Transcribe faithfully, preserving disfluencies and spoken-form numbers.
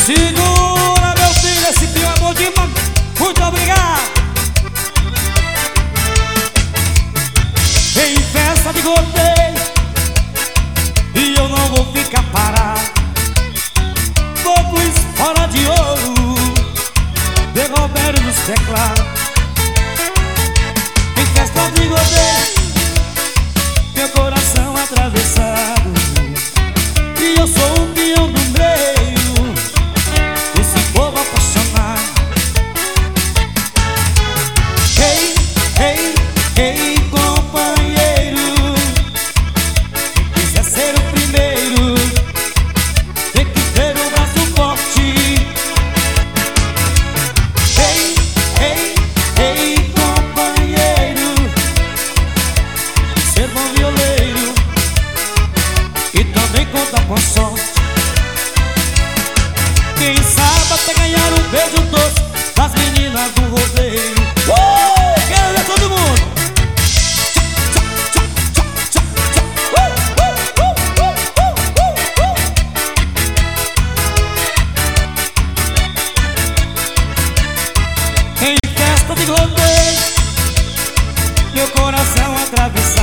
Segura, meu filho, esse teu amor de mão. Muito obrigado. Em festa de rodeio e eu não vou ficar parado. Fogos fora de ouro derrubaram nos teclados. Em festa de rodeio, meu coração atravessado, e eu sou o peão do meio desse povo apaixonado. Ei, ei, ei, companheiro, quem quiser ser o primeiro tem que ter o braço forte. Ei, ei, ei, companheiro, ser bom violeiro e também conta com sorte. Quem sabe até ganhar um beijo doce das meninas do rodeio. Uh! Quero ver todo mundo. Em festa de rodeio, meu coração atravessado,